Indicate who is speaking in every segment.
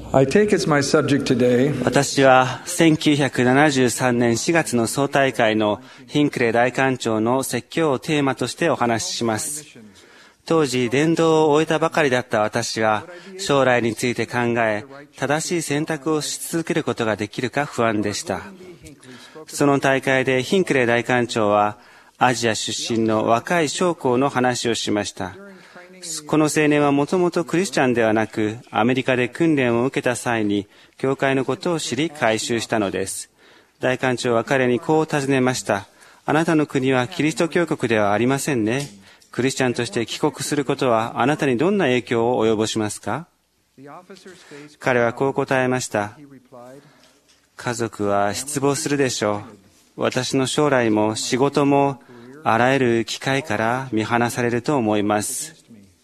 Speaker 1: I take as my subject today
Speaker 2: 私は1973年4月の総大会のヒンクレイ大官長の説教をテーマとしてお話しします。当時伝道を終えたばかりだった私は将来について考え、正しい選択をし続けることができるか不安でした。その大会でヒンクレイ大官長はアジア出身の若い将校の話をしました。この青年はもともとクリスチャンではなく、アメリカで訓練を受けた際に教会のことを知り改宗したのです。大官長は彼にこう尋ねました。あなたの国はキリスト教国ではありませんね。クリスチャンとして帰国することはあなたにどんな影響を及ぼしますか？彼はこう答えました。家族は失望するでしょう。私の将来も仕事もあらゆる機会から見放されると思います。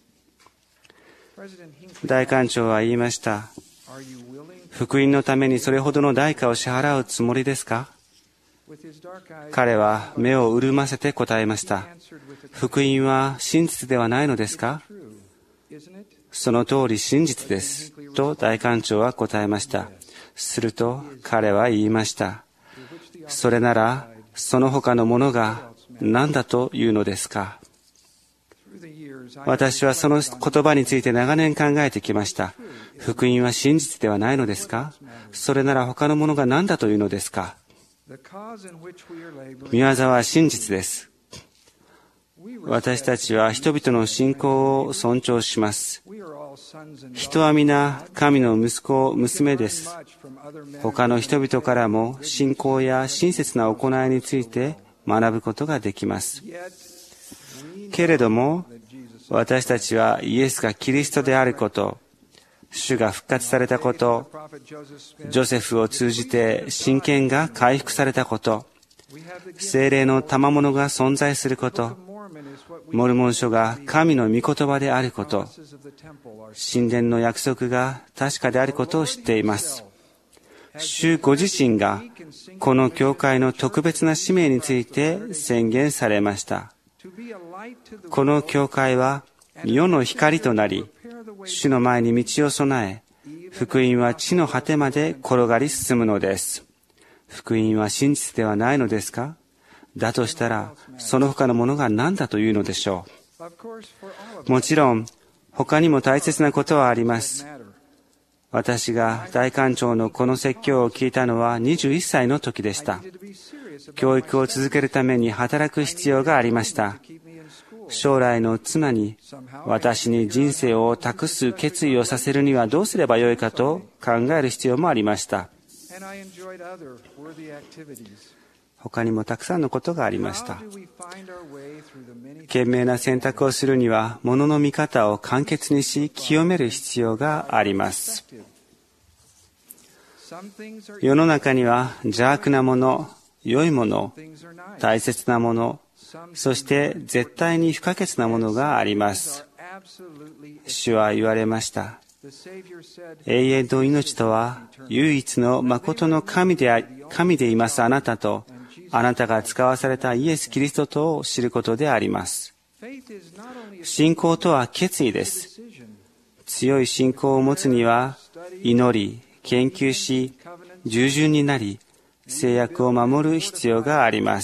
Speaker 2: 大官長は言いました。福音のためにそれほどの代価を支払うつもりですか？彼は目を潤ませて答えました。福音は真実ではないのですか？その通り真実です。と大官長は答えました。すると彼は言いました。それならその他のものが何だというのですか？私はその言葉について長年考えてきました。福音は真実ではないのですか？それなら他のものが何だというのですか？御業は真実です。私たちは人々の信仰を尊重します。人は皆神の息子、娘です。他の人々からも信仰や親切な行いについて学ぶことができます。けれども、私たちはイエスがキリストであること、主が復活されたこと、ジョセフを通じて神権が回復されたこと、聖霊の賜物が存在すること、モルモン書が神の御言葉であること、神殿の約束が確かであることを知っています。主ご自身がこの教会の特別な使命について宣言されました。この教会は世の光となり、主の前に道を備え、福音は地の果てまで転がり進むのです。福音は真実ではないのですか？だとしたら、その他のものが何だというのでしょう。もちろん、他にも大切なことはあります。私が大官長のこの説教を聞いたのは21歳の時でした。教育を続けるために働く必要がありました。将来の妻に私に人生を託す決意をさせるにはどうすればよいかと考える必要もありました。他にもたくさんのことがありました。賢明な選択をするには、ものの見方を簡潔にし、清める必要があります。世の中には邪悪なもの、良いもの、大切なもの、そして絶対に不可欠なものがあります。主は言われました。永遠の命とは唯一の誠の神でいますあなたと、あなたが使わされたイエス・キリストとを知ることであります。信仰とは決意です。強い信仰を持つには、祈り、研究し、従順になり、制約を守る必要があります。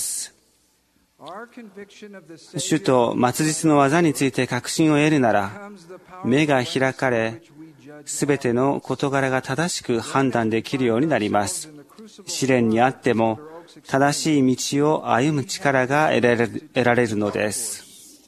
Speaker 2: 主と末日の技について確信を得るなら、目が開かれ、すべての事柄が正しく判断できるようになります。試練にあっても、正しい道を歩む力が得られるのです。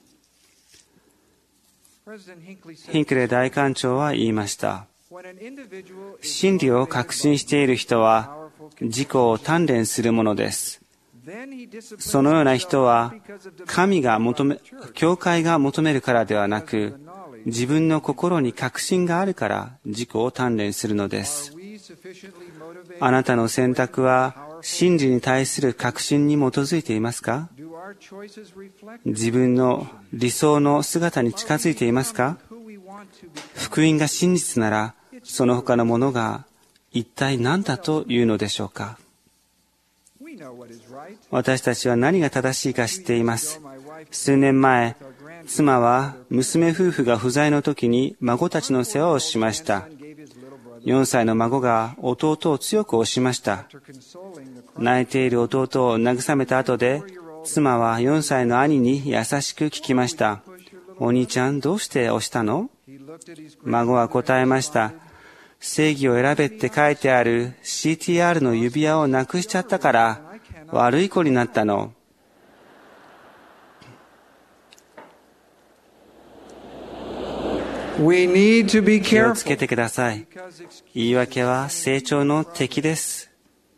Speaker 2: ヒンクレイ大官長は言いました。真理を確信している人は自己を鍛錬するものです。そのような人は教会が求めるからではなく、自分の心に確信があるから自己を鍛錬するのです。あなたの選択は真理に対する確信に基づいていますか？自分の理想の姿に近づいていますか？福音が真実なら、その他のものが一体何だというのでしょうか？私たちは何が正しいか知っています。数年前、妻は娘夫婦が不在の時に孫たちの世話をしました。 4歳の孫が弟を強く押しました。泣いている弟を慰めた後で、妻は4歳の兄に優しく聞きました。お兄ちゃん、どうして押したの？孫は答えました。正義を選べって書いてある CTR の指輪をなくしちゃったから悪い子になったの。気をつけてください。言い訳は成長の敵です。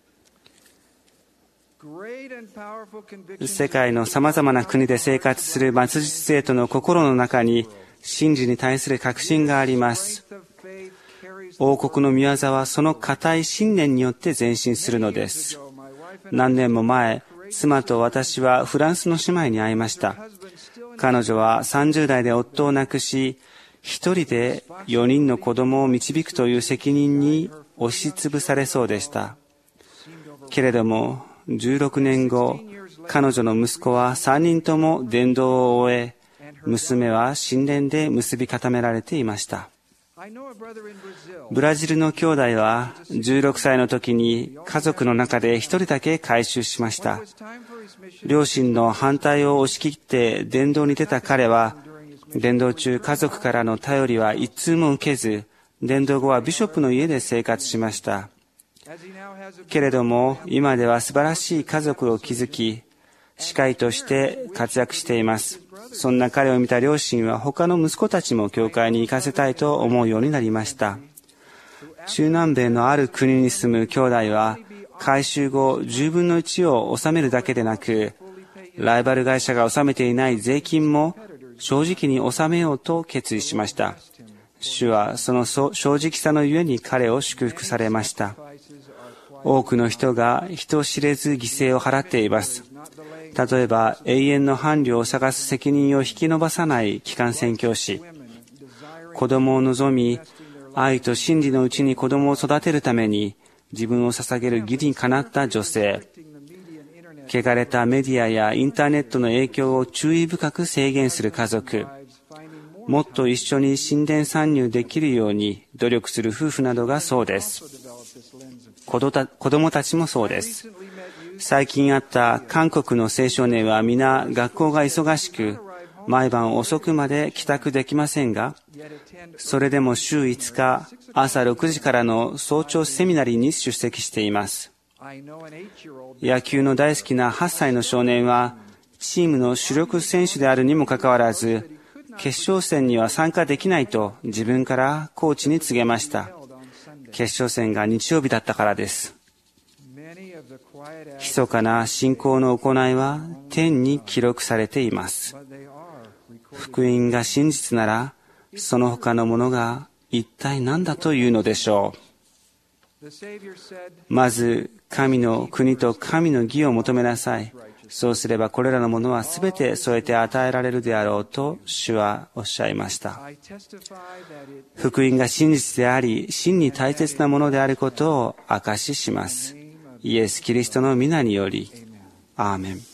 Speaker 2: 世界の様々な国で生活する末日生徒の心の中に真理に対する確信があります。王国の御業はその固い信念によって前進するのです。何年も前、妻と私はフランスの姉妹に会いました。彼女は30代で夫を亡くし、一人で4人の子供を導くという責任に押しつぶされそうでした。けれども、16年後、彼女の息子は3人とも伝道を終え、娘は神殿で結び固められていました。ブラジルの兄弟は16歳の時に家族の中で一人だけ改宗しました。両親の反対を押し切って伝道に出た彼は、伝道中家族からの頼りは一通も受けず、伝道後はビショップの家で生活しました。けれども今では素晴らしい家族を築き、司会として活躍しています。そんな彼を見た両親は他の息子たちも教会に行かせたいと思うようになりました。中南米のある国に住む兄弟は改宗後10分の1を納めるだけでなく、ライバル会社が納めていない税金も正直に納めようと決意しました。主はその正直さのゆえに彼を祝福されました。多くの人が人知れず犠牲を払っています。例えば永遠の伴侶を探す責任を引き延ばさない機関宣教師、子供を望み愛と真理のうちに子供を育てるために自分を捧げる義にかなった女性、汚れたメディアやインターネットの影響を注意深く制限する家族、もっと一緒に神殿参入できるように努力する夫婦などがそうです。子供たちもそうです。最近会った韓国の青少年は皆学校が忙しく、毎晩遅くまで帰宅できませんが、それでも週5日、朝6時からの早朝セミナリーに出席しています。野球の大好きな8歳の少年は、チームの主力選手であるにもかかわらず、決勝戦には参加できないと自分からコーチに告げました。決勝戦が日曜日だったからです。密かな信仰の行いは天に記録されています。福音が真実なら、その他のものが一体何だというのでしょう。まず神の国と神の義を求めなさい。そうすればこれらのものはすべて添えて与えられるであろうと主はおっしゃいました。福音が真実であり、真に大切なものであることを証しします。イエス・キリストの皆により、アーメン。